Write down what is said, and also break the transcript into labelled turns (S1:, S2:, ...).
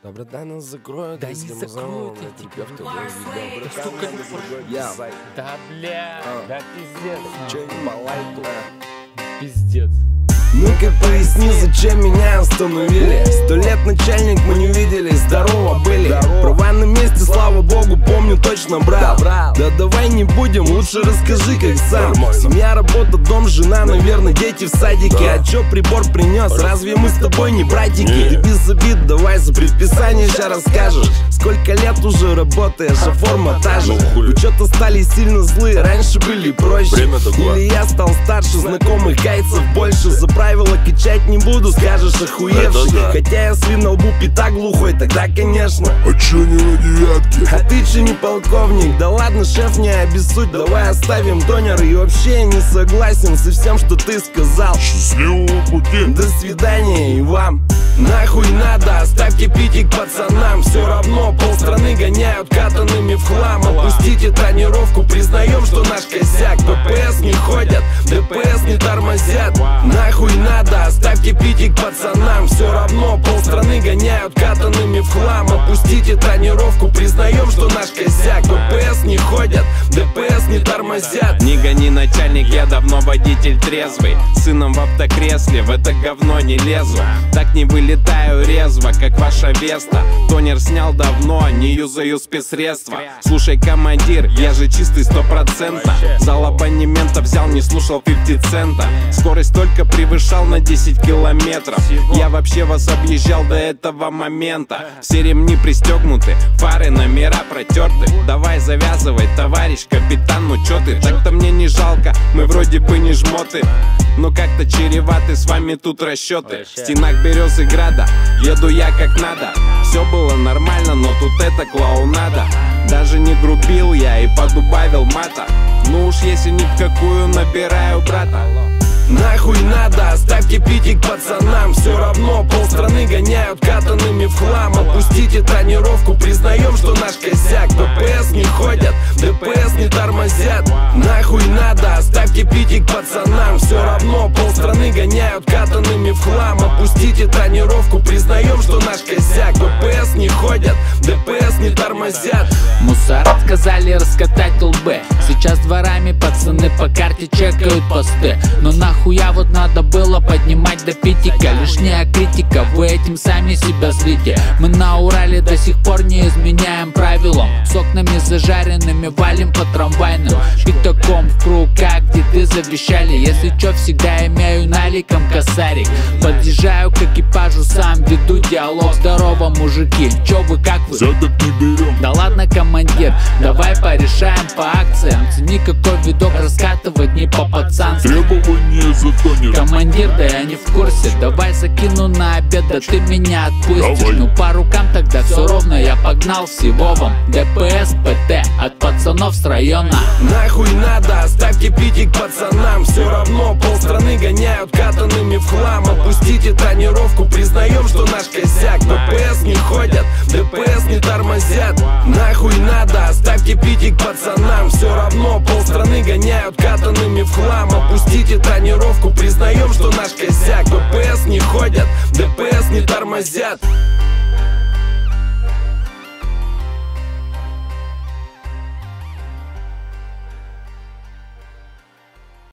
S1: Да, братан, нас закроют,
S2: да
S1: если
S2: не
S1: мы
S2: закроют, я
S1: тебя в тобой
S2: сука,
S1: я,
S2: да, бля, да пиздец.
S1: Че не по лайту?
S2: Пиздец.
S1: Ну-ка поясни, зачем меня остановили? 100 лет начальник, мы не виделись, здорово были. Права на месте, слава богу, помню, точно брал. Да давай не будем, лучше расскажи, как сам. Семья, работа, дом, жена, наверное, дети в садике. А чё прибор принес? Разве мы с тобой не братики? Ты без обид, давай за предписание ща расскажешь. Сколько лет уже работаешь, а форма та же. Вы чё-то стали сильно злые, раньше были проще. Или я стал старше, знакомых гайцев больше. За правила качать не буду, скажешь охуевший. Хотя я свин на лбу, пятак глухой, тогда конечно.
S3: А чё не на девятке?
S1: А ты че не полковник? Да ладно, шеф, не обессудь, давай оставим тонер. И вообще я не согласен со всем, что ты сказал.
S3: Счастливого пути.
S1: До свидания и вам. Нахуй надо, оставьте питик пацанам. Все равно полстраны гоняют катанными в хлам. Опустите тонировку, признаем, что наш косяк. ППС не ходят, ДПС не тормозят. Нахуй надо, оставьте питик пацанам. Все равно полстраны гоняют катанными в хлам. Опустите тонировку, признаем, что наш косяк. ППС не ходят, ДПС не тормозят.
S4: Не гони, начальник, я давно водитель трезвый. Сыном в автокресле, в это говно не лезу. Так не вылетаю резво, как ваша Веста. Тонер снял давно, не юзаю спецсредства. Слушай, командир, я же чистый 100%. Зал абонемента взял, не слушал 50 цента. Скорость только превышал на 10 километров. Я вообще вас объезжал до этого момента. Все ремни пристегнуты, фары, номера протерты. Давай завязывай, товарищ капитан, ну чё ты? Так-то мне не жалко, мы вроде бы не жмоты. Но как-то чреваты с вами тут расчеты. В стенах берез и града еду я как надо. Все было нормально, но тут это клоунада. Даже не грубил я и подубавил мата. Ну уж если ни в какую набираю брата.
S1: Нахуй надо, оставьте питик пацанам. Все равно полстраны гоняют катанными в хлам. Опустите тонировку, признаем, что наш косяк. ППС не ходят, ДПС не тормозят. Нахуй надо, оставьте питик пацанам. Все равно полстраны гоняют катанными в хлам. Опустите тонировку, признаем, что наш косяк. ППС не ходят, ДПС не тормозят.
S2: Мусор сказали раскатать лбы. Сейчас дворами пацаны по карте чекают посты. Но нахуя вот надо было поднимать до питика? Лишняя критика, вы этим сами себя злите. Мы на Урале до сих пор не изменяем правилам. С окнами зажаренными валим по трамвайным. Пятаком в круг, как деды завещали. Если чё, всегда имею наликом косарик. Подъезжаю к экипажу, сам веду диалог. Здорово, мужики, чё вы, как вы?
S3: Взяток не берем.
S2: Да ладно, командир, давай порешаем по акциям. Цени какой видок, раскатывать не по-пацански.
S3: Требования за тонер.
S2: Командир, да я не в курсе. Давай закину на обед, да ты меня отпустишь.
S3: Давай.
S2: Ну по рукам тогда все ровно, я погнал всего вам. ДПС, ПТ, от пацанов с района.
S1: Нахуй надо, оставьте питик пацанам. Все равно полстраны гоняют катанными в хлам. Опустите тонировку, признаем, что наш косяк. ППС не ходят, ДПС не тормозят. Нахуй надо, оставьте питик пацанам. Все равно полстраны гоняют катанными в хлам. Опустите тонировку, признаем, что наш косяк. ППС не ходят, ДПС не тормозят.